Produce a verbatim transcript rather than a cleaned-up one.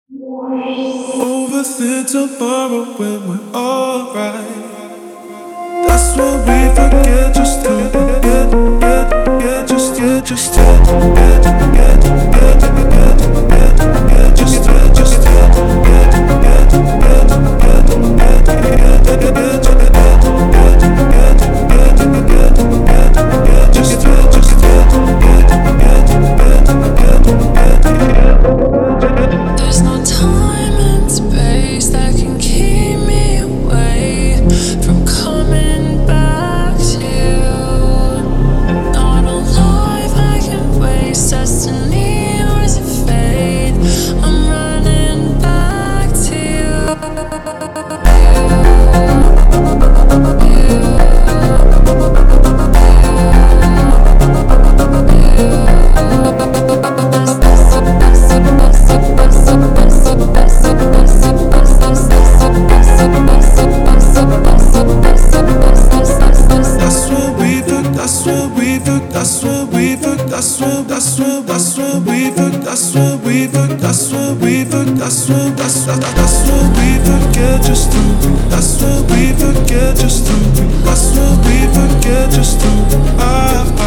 Overthink tomorrow when we're alright. That's when we forget just to get, get, get, just get, just get, get, get, get, get, get, get, just get, just get, get, get, get, get, get, get, get, get, just get, get, get, get, get, get, just get, just get, get, get, get, get, get. There's no time and space that can keep me away from coming back to you. Not a life I can waste, destiny or is it fate? I'm running back to you. That's when we forget, that's when we forget, that's when, that's when, that's when we forget, that's when we forget, that's when we forget, that's when, that's that's when we forget just to breathe, that's when we forget just to breathe, that's when we forget just to breathe.